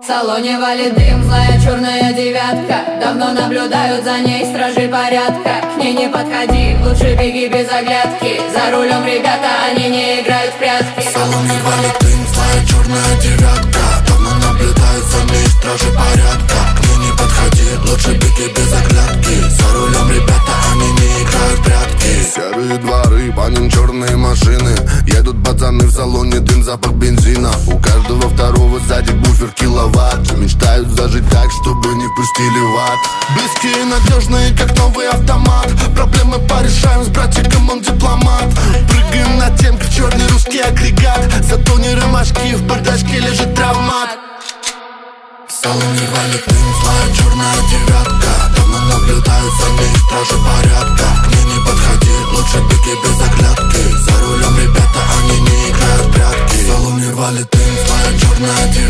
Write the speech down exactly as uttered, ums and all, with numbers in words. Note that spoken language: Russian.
В салоне валит дым, злая черная девятка. Давно наблюдают за ней стражи порядка. К ней не подходи, лучше беги без оглядки. За рулем ребята, они не играют в прятки. В салоне валит дым, злая черная девятка. Давно наблюдают за ней стражи порядка. К ней не подходи, лучше беги без оглядки. За рулем ребята, они не играют в прятки. Серые дворы, по ним черные машины. Едут пацаны, в салоне дым, запах бензина. У каждого второго сзади буфер киловатт. Мечтают зажить так, чтобы не пустили в ад. Близкие, надежные, как новый автомат. Проблемы порешаем с братиком, он дипломат. Прыгаем на темке, черный русский агрегат. Зато не ромашки, в бардачке лежит травмат. В салоне валит дым, злая черная девятка. Давно наблюдают за ней стражи порядка. К ней не подходи, лучше беги без оглядки. За рулем ребята, они не играют в прятки. В салоне валит дым, злая черная девятка.